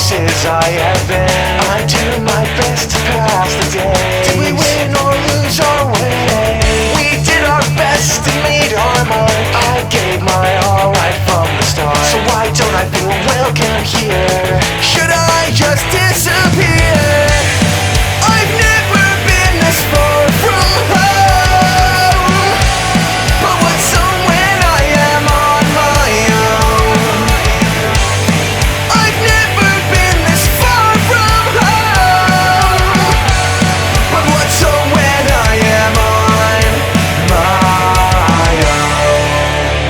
places I have been. I do my best to pass the day. Did we win or lose our way? We did our best and made our mark. I gave my all right from the start. So why don't I feel welcome here? Should I just disappear? I've never been this far from home. But what's on when I am on my own? I've never been this far from home. But what's on when I am on my own?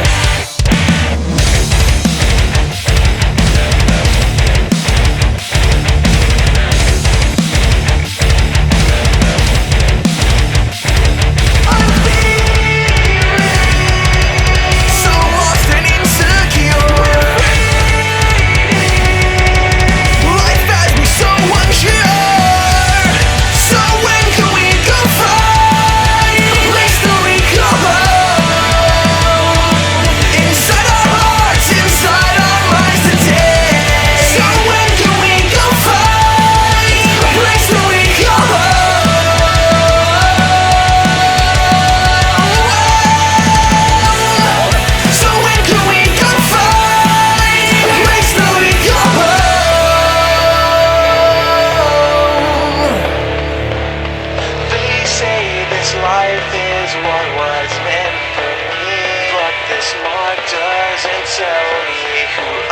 I'm feeling so lost and insecure. Life has me so unsure. So when can we go find a place to recall? Inside our hearts, inside our minds today. So when can we go find a place to recall? So when can we go find a place to recall? They say this life is what was meant for me, but this mark doesn't tell me who